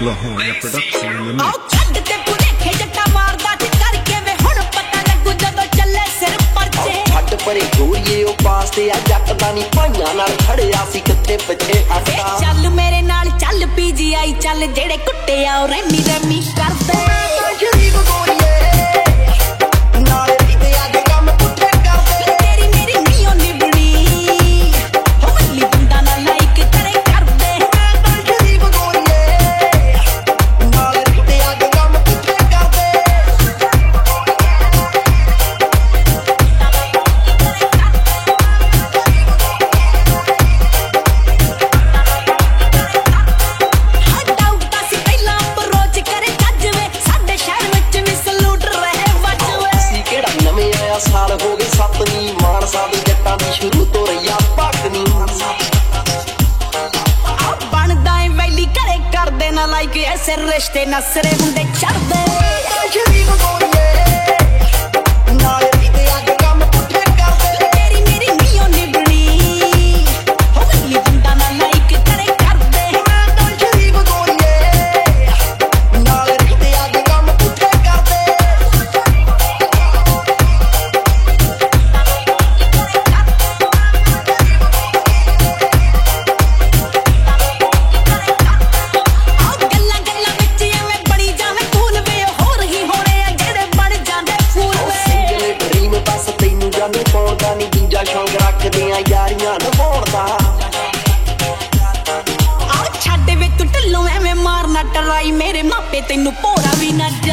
Lahoria production ਆਓ ਛੱਡ ਤੇ ਪੁਰੇਖੇ ਜੱਟਾ ਮਾਰਦਾ ਤੇ ਕਰਕੇ ਵੇ ਹੁਣ ਪਤਾ ਲੱਗੂ ਜਦੋਂ ਚੱਲੇ ਸਿਰ ਪਰਚੇ ਛੱਡ ਪਰੇ ਗੋਰੀਏ ਉਹ ਪਾਸ ਤੇ ਆ ਜੱਟ ਦਾ ਨਹੀਂ ਭਾਈਆਂ ਨਾਲ ਖੜਿਆ ਸੀ ਕਿੱਥੇ ਪਿੱਛੇ ਹਟਦਾ ਚੱਲ ਮੇਰੇ ਨਾਲ ਚੱਲ ਪੀਜੀਆਈ ਚੱਲ ਜਿਹੜੇ ਕੁੱਟੇ ਆ ਉਹ ਰੈਮੀ ਰੈਮੀ ਕਰਦੇ ਸ਼ਰੀਫ ਗੋਰੀਏ ਨਾਲੇ ਤੇ ਅੱਜ ਕੰਮ ਪੁੱਠੇ ਕਰਦੇ ਤੇਰੀ ਮੇਰੀ ਨਹੀਂ ਹੁੰਦੀ ਬਣੀ ਹੋ ਮੱਲੀ ਬੰਦਾ ਨਾ ਲਾਈਕ ਕਰੇ ਕਰਦੇ ਸ਼ਰੀਫ ਗੋਰੀਏ ਨਾਲੇ ਤੇ ਅੱਜ ਕੰਮ ਪੁੱਠੇ ਕਰਦੇ ਸਾਲ ਹੋ ਗਏ ਸੱਤਵੀਂ ਮਾਨਸਾ ਦੇ ਜੱਟਾਂ ਦੀ ਸ਼ੁਰੂ ਤੋਂ ਰਹੀਆ ਭਗਨੀ ਬਣਦਾ ਏ ਵੈਲੀ ਘਰੇ ਕਰਦੇ ਨਾ ਲਾਈਕ ਐਸੇ ਰਿਸ਼ਤੇ ਨਸਰੇ ਹੁੰਦੇ ਚੜਦੇ ਸ਼ਰੀਫ ਗੋਰੀਏ ਨਾਲੇ ਤੇ ਅੱਜ ਕੰਮ ਪੁੱਠੇ ਕਰਦੇ ਤੇਰੀ ਮੇਰੀ ਨਹੀਂ ਹੁੰਦੀ ਬਣੀ ਹੋ ਮੱਲੀ ਬੰਦਾ ਨਾ ਲਾਈਕ ਕਰੇ ਕਰਦੇ ਸ਼ਰੀਫ ਗੋਰੀਏ ਨਾਲੇ ਤੇ ਅੱਜ ਕੰਮ ਪੁੱਠੇ ਕਰਦੇ ਜਾਨੀ ਪਾਉਂਦਾ ਨੀ ਦੂਜਾ ਸ਼ੌਂਕ ਰੱਖਦੀਆਂ ਯਾਰੀਆਂ ਨਿਭਾਉਣ ਦਾ ਆ ਛੱਡ ਵੇ ਤੂੰ ਢੱਲੋਂ ਐਵੇਂ ਮਾਰਨਾ ਟਰਾਈ ਮੇਰੇ ਮਾਪੇ ਤੈਨੂੰ ਭੋਰਾ ਵੀ ਨਾ